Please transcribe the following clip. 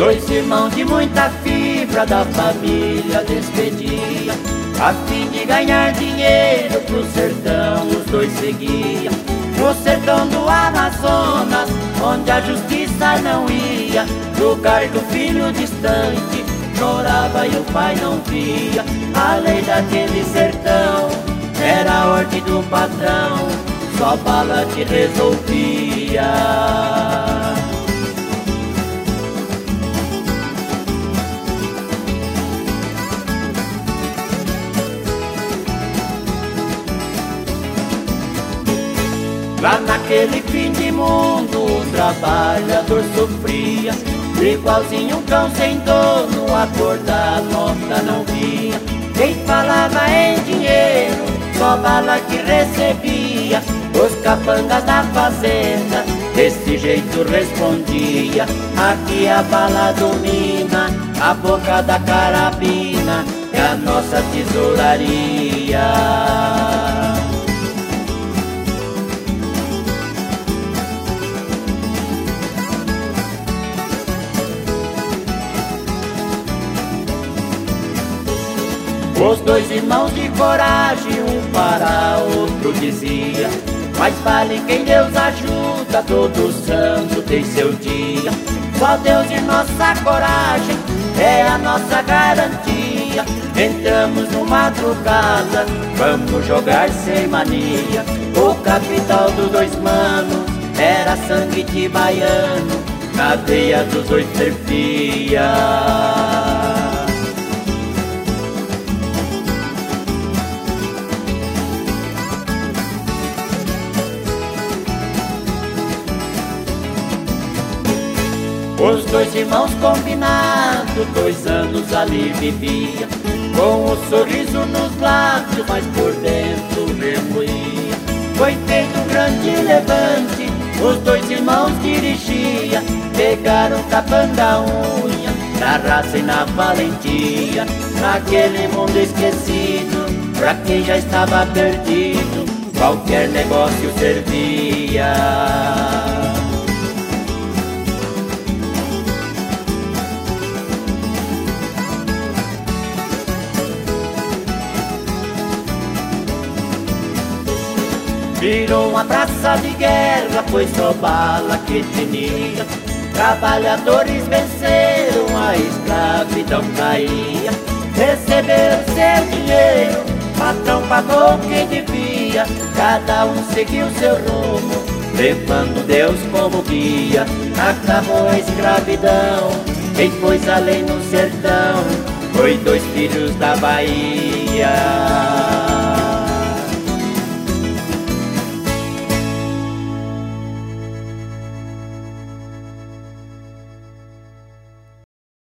Dois irmãos de muita fibra da família despedia, a fim de ganhar dinheiro pro sertão os dois seguiam. No sertão do Amazonas, onde a justiça não ia, lugar do filho distante, chorava e o pai não via. A lei daquele sertão era a ordem do patrão, só bala te resolvia. Lá naquele fim de mundo o trabalhador sofria, igualzinho um cão sem dono, acordar nota não via. Quem falava em dinheiro, só bala que recebia. Os capangas da fazenda desse jeito respondia: aqui a bala domina, a boca da carabina é a nossa tesouraria. Os dois irmãos de coragem, um para outro dizia: mais vale quem Deus ajuda, todo santo tem seu dia. Só Deus e nossa coragem é a nossa garantia. Entramos no madrugada, vamos jogar sem mania. O capital dos dois manos era sangue de baiano, na veia dos dois fervia. Os dois irmãos combinados, 2 anos ali vivia, com um sorriso nos lábios, mas por dentro remoía. Foi feito um grande levante, os dois irmãos dirigia, pegaram capanga da unha, na raça e na valentia. Naquele mundo esquecido, pra quem já estava perdido, qualquer negócio servia. Virou uma praça de guerra, pois só bala que tinha. Trabalhadores venceram, a escravidão caía. Receberam seu dinheiro, patrão pagou quem devia. Cada um seguiu seu rumo, levando Deus como guia. Acabou a escravidão, quem pôs a lei no sertão foi 2 filhos da Bahia.